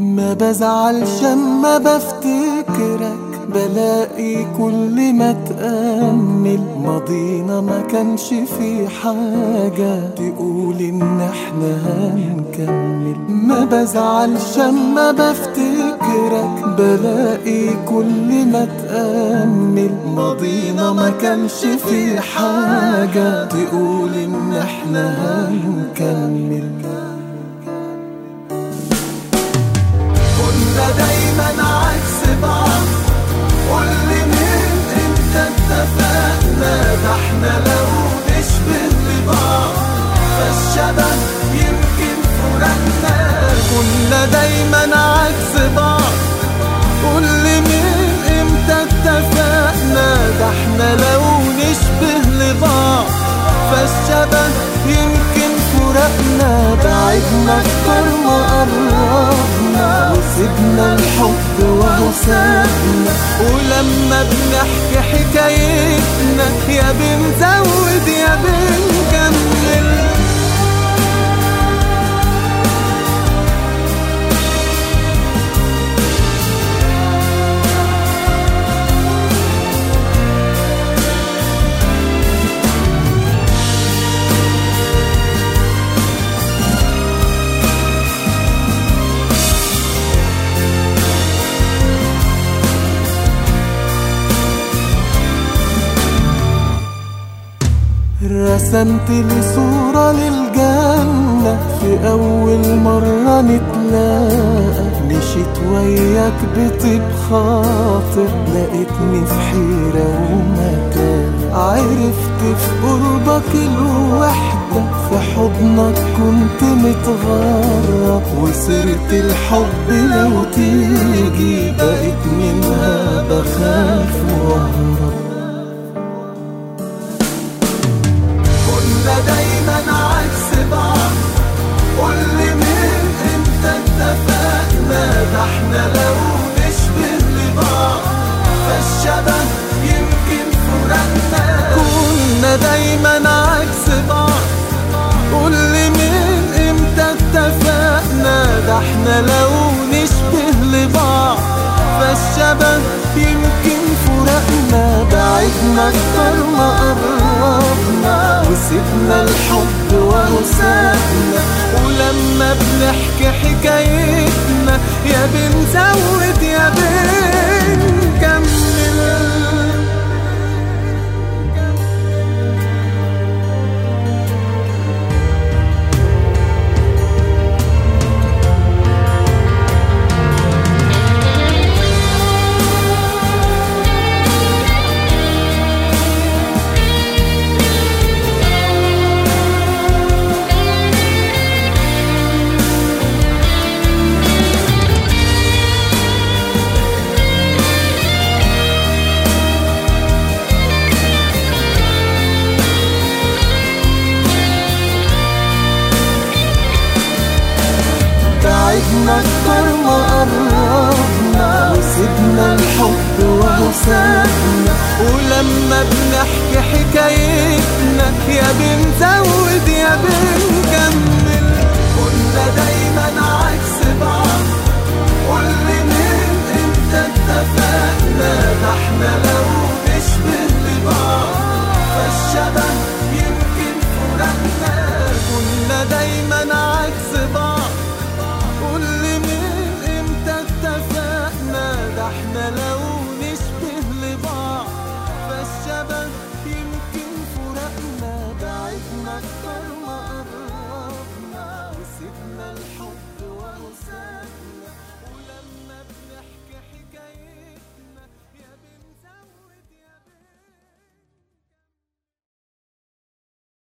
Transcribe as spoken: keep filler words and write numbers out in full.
ما بزعلش اما بفتكرك، بلاقي كل ما تأمل ماضينا ما كانش في حاجة تقول ان احنا هنكمل. ما بزعلش اما بفتكرك، بلاقي كل ما تأمل ماضينا ما كانش في حاجة تقول ان احنا هنكمل. كنا دايما عكس بعض، قولي من امتى اتفقنا؟ ده احنا لو نشبه لبعض فالشبه يمكن فرقنا. كنا دايما عكس بعض، قولي من امتى اتفقنا؟ ده احنا لو نشبه لبعض فالشبه يمكن فرقنا. بعدنا اكتر ما قربنا، وسيبنا الحب وهو سابنا. ولما بنحكي حكايتنا يا بنزود يا بنكمل. رسمت لي صورة للجنة في أول مرة نتلاقى. مشيت وياك بطيب خاطر، لقيتني في حيرة ومكان. عرفت في قربك الوحدة، في حضنك كنت متغرب. وسيرة الحب لو تيجي بقيت منها بخاف واهرب. دايما عكس بعض، قولي من امتى اتفقنا؟ ده احنا لو نشبه لبعض فالشبه يمكن فرقنا. كنا دايما عكس بعض، قولي من امتى اتفقنا؟ ده احنا لو نشبه لبعض فالشبه يمكن فرقنا. بعدنا اكتر ما قربنا، وسيبنا الحب وهو سابنا. ولما بنحكي حكايتنا يا بنزود يا بنكمل. بعدنا اكتر ما قربنا، وسيبنا الحب وهو سابنا. ولما بنحكي حكايتنا يا بنزود يا بنكمل. كنا دايما عكس بعض، قولي من امتى اتفقنا؟ ده احنا لو نشبه لبعض فالشبه يمكن فرقنا. كنا دايما عكس بعض، قولي من امتى اتفقنا؟ ده احنا لو نشبه لبعض فالشبه يمكن فرقنا. بعدنا اكتر